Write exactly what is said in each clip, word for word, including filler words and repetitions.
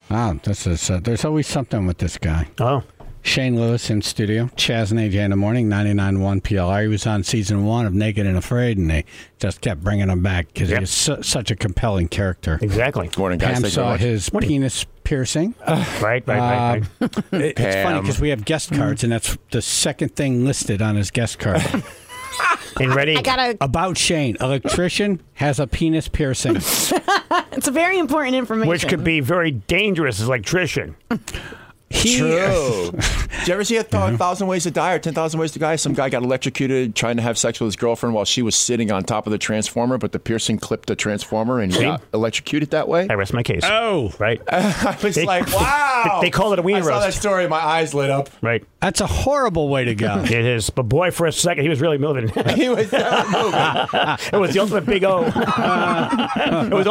Wow, this is uh, there's always something with this guy. Oh. Shane Lewis in studio. Chaz and A J in the morning, ninety-nine point one P L R. He was on season one of Naked and Afraid, and they just kept bringing him back because Yep. he was su- such a compelling character. Exactly. Good morning, guys. Pam Thank you very saw much. his penis piercing. Right, right, right, right. It- it's funny Pam. because we have guest cards, and that's the second thing listed on his guest card. And ready? I gotta. About Shane, electrician has a penis piercing. It's very important information. Which could be very dangerous as electrician. He, True. Did you ever see a th- thousand ways to die or ten thousand ways to die? Some guy got electrocuted trying to have sex with his girlfriend while she was sitting on top of the transformer, but the piercing clipped the transformer and he See? got electrocuted that way. I rest my case. Oh, Right, I was They- like, wow. they call it a wiener I saw that roast. story. My eyes lit up. right. that's a horrible way to go. It is. But boy, for a second, he was really moving. He was uh, moving. It was the ultimate big O. It was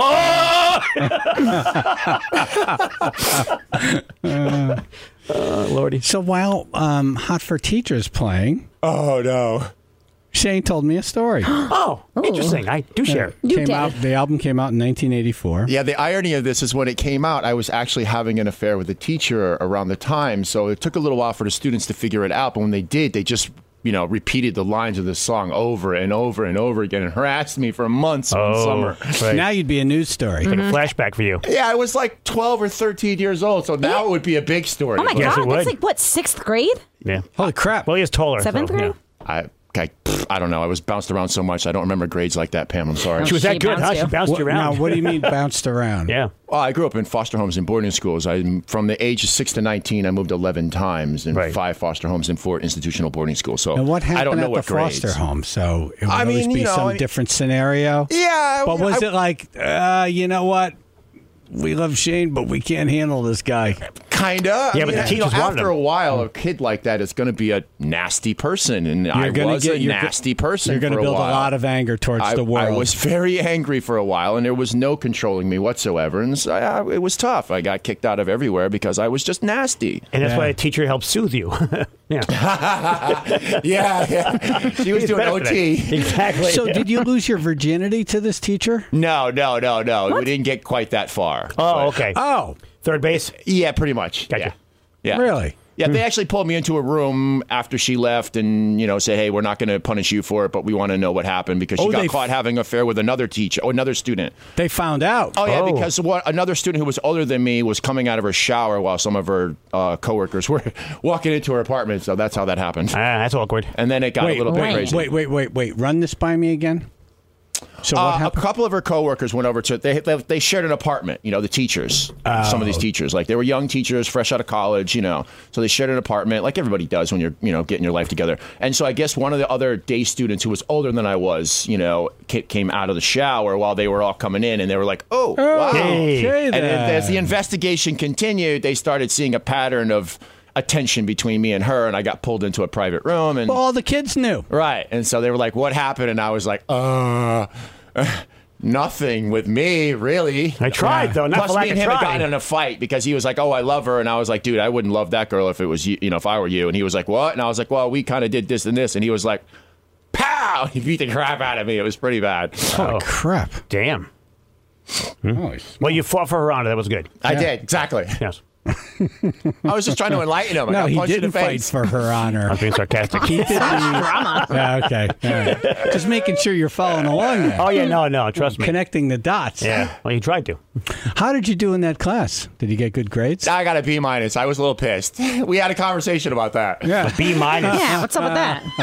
oh! Uh, Lordy. So while um, Hot for Teachers playing, Oh, no. Shane told me a story. Oh, interesting. I do share. You came did. out. The album came out in nineteen eighty-four. Yeah, the irony of this is when it came out, I was actually having an affair with a teacher around the time. So it took a little while for the students to figure it out. But when they did, they just, you know, repeated the lines of the song over and over and over again and harassed me for months one Oh, summer. right. Now you'd be a news story. Like a flashback for you. Yeah, I was like twelve or thirteen years old. So now it would be a big story. Oh my But Yes, it God, that's would. like what, sixth grade? Yeah. Holy crap! Well, he is taller. Seventh so, grade? yeah. I, I, pff, I don't know. I was bounced around so much. I don't remember grades like that, Pam. I'm sorry. She was She that good, huh? bounced She you. bounced What, you now, around. what do you mean bounced around? Yeah. Well, I grew up in foster homes and boarding schools. I, from the age of six to nineteen, I moved eleven times in Right. five foster homes and four institutional boarding schools. So And what I don't happened know at the what grades. foster home? So it would I always mean, be you know, some I- different scenario. Yeah. But was I, it like, uh, you know what? We love Shane, but we can't handle this guy. Kinda. Yeah, I but mean, the teachers you know, wanted after him. a while, a kid like that is going to be a nasty person, and I gonna was get- a you're go- nasty person. You're going to for build a, while. lot of anger towards I, the world. I was very angry for a while, and there was no controlling me whatsoever, and so, I, it was tough. I got kicked out of everywhere because I was just nasty. And that's Yeah. why a teacher helps soothe you. yeah. yeah, yeah. She was doing Better for O T. that. Exactly. So did you lose your virginity to this teacher? No, no, no, no. We didn't get quite that far. Oh, okay. Oh, Third base? Yeah, pretty much. Gotcha. Yeah. yeah. really? Yeah, they actually pulled me into a room after she left and, you know, say, hey, we're not going to punish you for it, but we want to know what happened because she Oh, got they- caught having an affair with another teacher or another student. They found out. Oh, yeah, Oh. because what, another student who was older than me was coming out of her shower while some of her uh, coworkers were walking into her apartment. So that's how that happened. Ah, that's awkward. And then it got wait, a little bit wait, crazy. wait, wait, wait, wait. Run this by me again. So what Uh, a happened? couple of her coworkers went over to they they, they shared an apartment. You know, the teachers, some Oh. of these teachers, like they were young teachers, fresh out of college. You know, so they shared an apartment, like everybody does when you're you know getting your life together. And so I guess one of the other day students who was older than I was, you know, ca- came out of the shower while they were all coming in, and they were like, "Oh, wow!" Hey. Okay, And then then. as the investigation continued, they started seeing a pattern of attention between me and her, and I got pulled into a private room and. Well, all the kids knew. Right. And so they were like, what happened? And I was like, uh, uh nothing with me, really. I tried, though. Not Plus, for lack me and of him had trying. gotten in a fight because he was like, oh, I love her. And I was like, dude, I wouldn't love that girl if it was you, you know, if I were you. And he was like, what? And I was like, well, we kind of did this and this. And he was like, pow! He beat the crap out of me. It was pretty bad. Holy crap. Damn. Holy Well, you fought for her honor. That was good. I did. Exactly. Yes. I was just trying to enlighten him. I No, got he punched in didn't the fight face. for her honor. I'm being sarcastic. He did the, Drama. yeah, okay. All right. Just making sure you're following along there. Oh, yeah, no, no, trust me. Connecting the dots. Yeah, well, you tried to. How did you do in that class? Did you get good grades? I got a B minus. I was a little pissed. We had a conversation about that. Yeah. B minus. Yeah, what's up with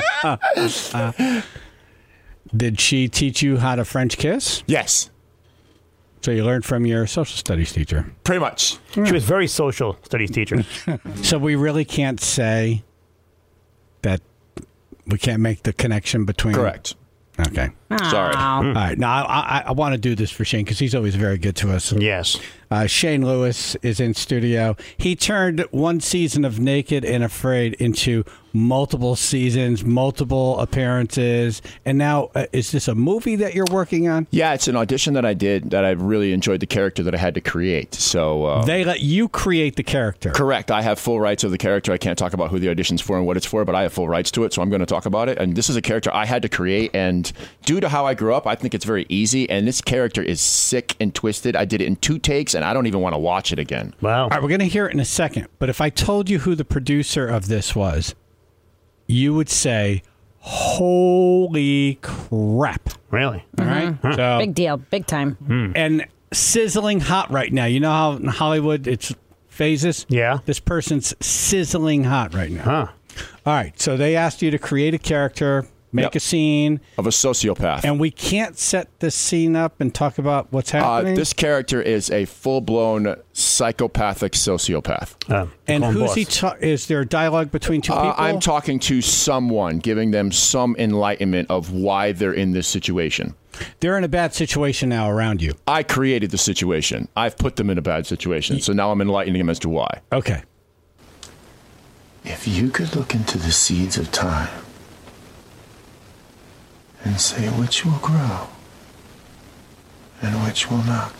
that? Did she teach you how to French kiss? Yes, So you learned from your social studies teacher. pretty much. She was very social studies teacher. So we really can't say that we can't make the connection between. Correct. Okay. Sorry. Aw. All right. Now, I, I, I want to do this for Shane because he's always very good to us. Yes. Uh, Shane Lewis is in studio. He turned one season of Naked and Afraid into multiple seasons, multiple appearances. And now, uh, is this a movie that you're working on? Yeah, it's an audition that I did that I really enjoyed the character that I had to create. So uh, They let you create the character. correct. I have full rights of the character. I can't talk about who the audition's for and what it's for, but I have full rights to it, so I'm going to talk about it. And this is a character I had to create, and due to how I grew up, I think it's very easy. And this character is sick and twisted. I did it in two takes, and I don't even want to watch it again. Wow. All right, we're going to hear it in a second. But if I told you who the producer of this was, you would say, holy crap. Really? All right? So, Big deal. Big time. and sizzling hot right now. You know how in Hollywood it's phases? Yeah. This person's sizzling hot right now. Huh. All right. So they asked you to create a character, make Yep. a scene, Of a sociopath. and we can't set this scene up and talk about what's Uh, happening. this character is a full-blown psychopathic sociopath. Uh, and call him who's boss. he? Ta- is there dialogue between two people? Uh, I'm talking to someone, giving them some enlightenment of why they're in this situation. They're in a bad situation now around you. I created the situation. I've put them in a bad situation. So now I'm enlightening them as to why. Okay. If you could look into the seeds of time and say which will grow and which will not,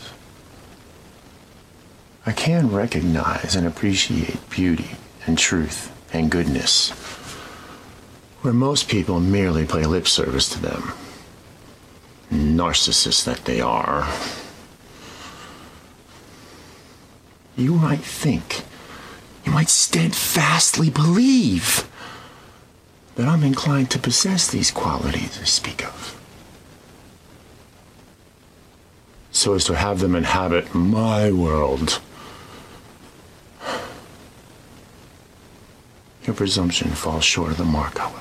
I can recognize and appreciate beauty and truth and goodness, where most people merely pay lip service to them. Narcissists that they are. You might think, you might steadfastly believe that I'm inclined to possess these qualities I speak of, so as to have them inhabit my world. Your presumption falls short of the mark, however.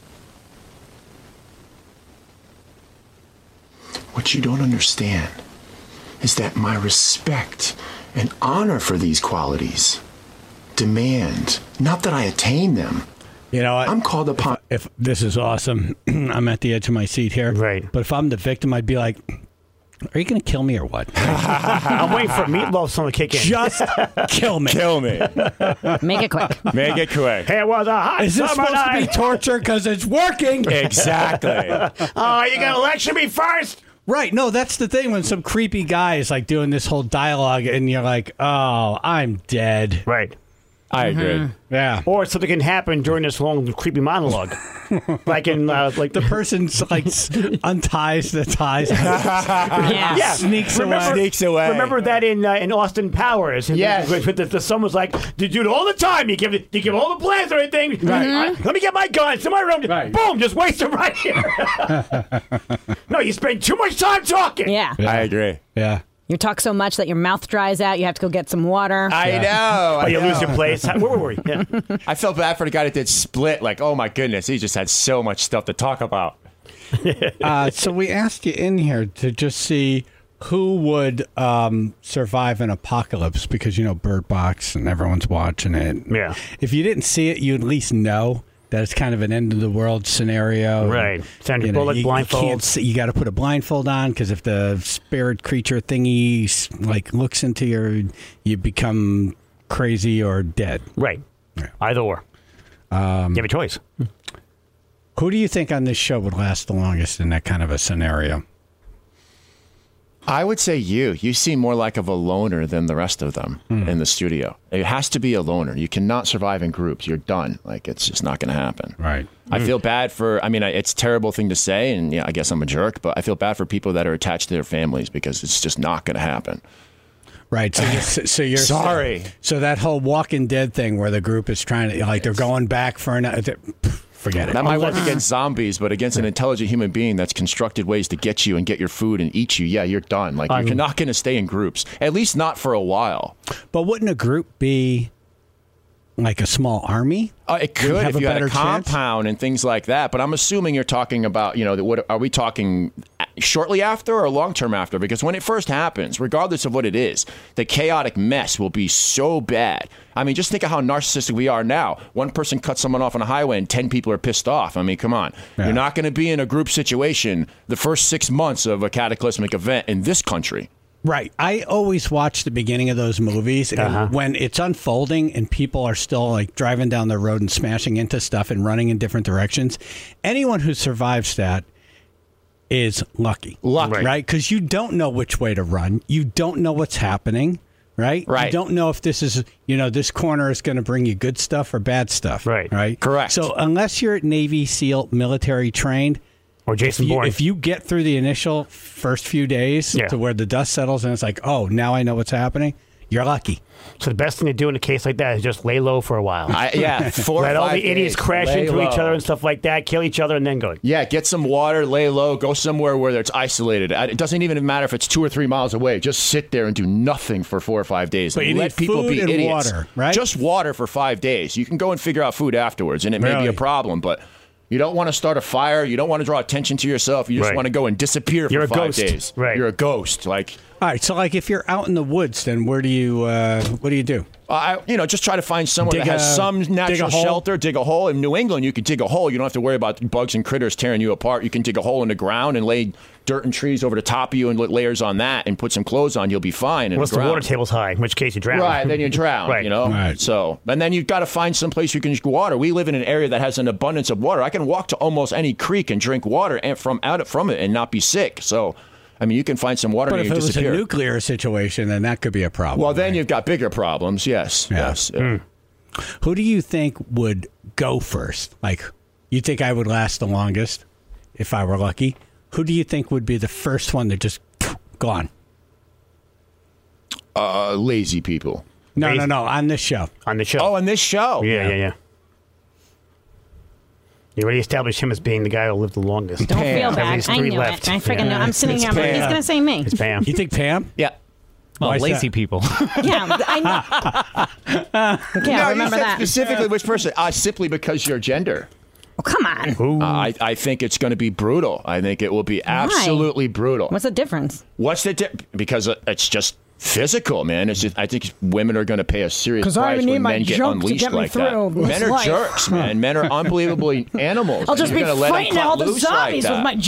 What you don't understand is that my respect and honor for these qualities demand not that I attain them. You know what? I'm called upon. If this is awesome, I'm at the edge of my seat here. Right. But if I'm the victim, I'd be like, are you going to kill me or what? I'm waiting for Meatloaf song to kick in. Just kill me. Kill me. Make it quick. Make it quick. It was a hot Is this summer supposed to be night. torture because it's working? Exactly. Oh, you got to lecture me first? Right. No, that's the thing when some creepy guy is like doing this whole dialogue and you're like, oh, I'm dead. Right. I agree. Yeah. Or something can happen during this long, creepy monologue. like in, uh, like The person's like s- unties the ties, Yeah. Yeah. sneaks Remember- away. Sneaks away. Remember that in uh, in Austin Powers? And Yes. The, the, the son was like, "You do it all the time. You give you give all the plans or anything. Right. I- let me get my guns to my room. Right. Boom, just waste it right here. No, you spend too much time talking. Yeah. I agree. Yeah. You talk so much that your mouth dries out. You have to go get some water. I know. Oh, I you know. lose your place. Where were we? Yeah. I felt bad for the guy that did Split. Like, oh my goodness, he just had so much stuff to talk about. Uh, so we asked you in here to just see who would um, survive an apocalypse because, you know, Bird Box and everyone's watching it. Yeah. If you didn't see it, you at least know that it's kind of an end of the world scenario. Right. Sandra You know, Bullock you, you blindfold. can't see, you got to put a blindfold on because if the spirit creature thingy like looks into your, you become crazy or dead. Right. Yeah. Either or. Um, you have a choice. Who do you think on this show would last the longest in that kind of a scenario? I would say you. You seem more like of a loner than the rest of them in the studio. It has to be a loner. You cannot survive in groups. You're done. Like, it's just not going to happen. Right. I feel bad for, I mean, I- it's a terrible thing to say, and yeah, I guess I'm a jerk, but I feel bad for people that are attached to their families because it's just not going to happen. Right. So, you're, so you're Sorry. So that whole Walking Dead thing where the group is trying to, like, they're going back for an. Forget it. That might work against zombies, but against an intelligent human being that's constructed ways to get you and get your food and eat you, yeah, you're done. Like, I'm- you're not going to stay in groups, at least not for a while. But wouldn't a group be like a small army? Uh, it Would could have if a you had better a chance? compound and things like that. But I'm assuming you're talking about, you know, the- what are we talking shortly after or long term after? Because when it first happens, regardless of what it is, the chaotic mess will be so bad. I mean, just think of how narcissistic we are now. One person cuts someone off on a highway and ten people are pissed off. I mean, come on. Yeah. You're not going to be in a group situation the first six months of a cataclysmic event in this country. Right. I always watch the beginning of those movies and Uh-huh. when it's unfolding and people are still like driving down the road and smashing into stuff and running in different directions. Anyone who survives that is lucky. Lucky. Right? Because you don't know which way to run. You don't know what's happening. Right? Right. You don't know if this is, you know, this corner is going to bring you good stuff or bad stuff. Right. Right. Correct. So unless you're Navy SEAL military trained, Or Jason If you, Bourne. if you get through the initial first few days Yeah. to where the dust settles and it's like, oh, now I know what's happening, you're lucky. So the best thing to do in a case like that is just lay low for a while. I, yeah, four Let or all five the idiots days, crash lay into each low. other and stuff like that, kill each other, and then go. Yeah, get some water, lay low, go somewhere where it's isolated. It doesn't even matter if it's two or three miles away. Just sit there and do nothing for four or five days. But and you let need people food be and idiots. water, right? Just water for five days. You can go and figure out food afterwards, and it may be Really? a problem, but you don't want to start a fire. You don't want to draw attention to yourself. You just Right. want to go and disappear You're a for five ghost. days. Right. You're a ghost. Like, All right, so like if you're out in the woods, then where do you uh, what do you do? I, you know, just try to find somewhere Dig that has a- some dig a natural hole? shelter. Dig a hole. In New England, you could dig a hole. You don't have to worry about bugs and critters tearing you apart. You can dig a hole in the ground and lay dirt and trees over the top of you and let layers on that and put some clothes on. You'll be fine. In Unless the the ground. water table's high, in which case you drown. Right, then you drown, Right. you know? Right. So, and then you've got to find some place you can drink water. We live in an area that has an abundance of water. I can walk to almost any creek and drink water and from out from it and not be sick. So, I mean, you can find some water But and if you it was disappear. a nuclear situation, then that could be a problem. well, then right? you've got bigger problems, yes. Yeah. Yes. Who do you think would go first? Like, you think I would last the longest if I were lucky? Who do you think would be the first one to just gone? Uh, lazy people. No, Lazy- no, no. On this show. On the show. Oh, on this show? yeah, yeah, yeah. You already established him as being the guy who lived the longest. Don't Pam. feel At bad. least I three knew left. it. I freaking Yeah. knew. I'm sitting It's here. I'm like, he's Pam. gonna say me. It's Pam. You think Pam? Yeah. Well, Why is lazy that? people. Yeah, I know. Yeah, no, remember you said that. specifically which person? Uh, simply because your gender. Oh, come on. Ooh. Uh, I, I think it's going to be brutal. I think it will be absolutely brutal. What's the difference? What's the di- because it's just physical, man. It's just, I think women are going to pay a serious 'Cause I price need when my men get junk to unleashed get me like through that. this Men are life. jerks, man. Men are unbelievably animals. I'll just You're be gonna let 'em fighting cut all the loose like zombies with that. my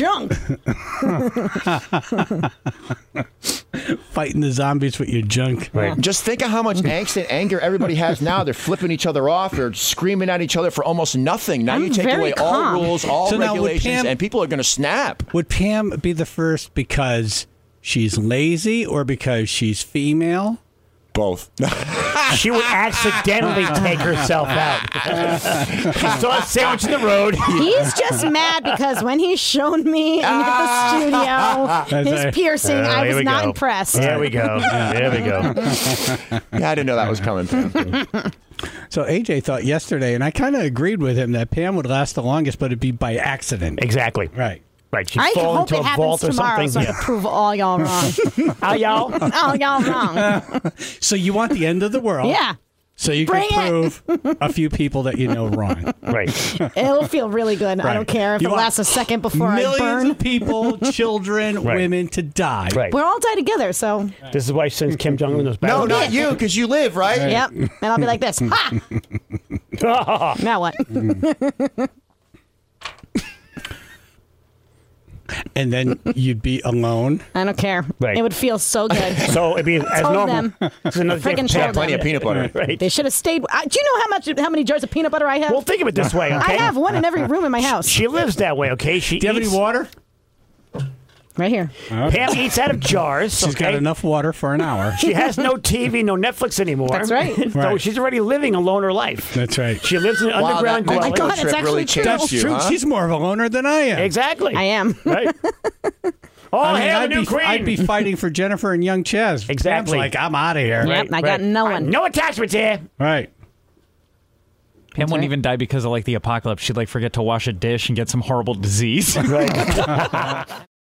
junk. Fighting the zombies with your junk. Right. Just think of how much angst and anger everybody has now. They're flipping each other off. They're screaming at each other for almost nothing. Now I'm you take very away all calm. rules, all So now would regulations, Pam- and people are going to snap. Would Pam be the first because she's lazy or because she's female? Both. She would accidentally take herself out. She saw a sandwich in the road. He's just mad because when he's shown me in the studio his right. piercing, Oh, I here was we not go. impressed. There we go. There we go. Yeah, I didn't know that was coming, Pam. So A J thought yesterday, and I kind of agreed with him, that Pam would last the longest, but it'd be by accident. Exactly. Right. Right. She'd I fall hope into it a happens vault or tomorrow something. so I Yeah. can prove all y'all wrong. How y'all? all y'all wrong. So you want the end of the world. Yeah. So you Bring can it. prove a few people that you know wrong. Right. It'll feel really good. I Right. don't care if You it want lasts a second before I Millions burn. of people, children, Right. women to die. Right. We'll all die together, so This is why she sends Kim Jong Un those No, battles. not you, because you live, right? yep. And I'll be like this. Ha! Now what? And then you'd be alone. I don't care. Right. It would feel so good. So it'd be as Told normal. them. This is another Friggin' thing. told Plenty them. of peanut butter. Right. They should have stayed. I, do you know how much, how many jars of peanut butter I have? Well, think of it this way, okay? I have one in every room in my house. She lives that way, okay? She Do you have eats, any water? Right here. Pam eats out of jars. She's okay? got enough water for an hour. She has no T V, no Netflix anymore. That's right. So Right. she's already living a loner life. That's right. She lives in an Wow, underground that Oh my dwelling. God, trip it's actually really true. changed That's you, true. huh? She's more of a loner than I am. Exactly. I am. Right? Oh, I mean, hail I'd the new be, queen. I'd be fighting for Jennifer and young Chaz. Exactly. Pam's like, I'm out of here. Yep, I got no one. No attachments here. Right. Pam wouldn't right. even die because of like the apocalypse. She'd like forget to wash a dish and get some horrible disease. Right.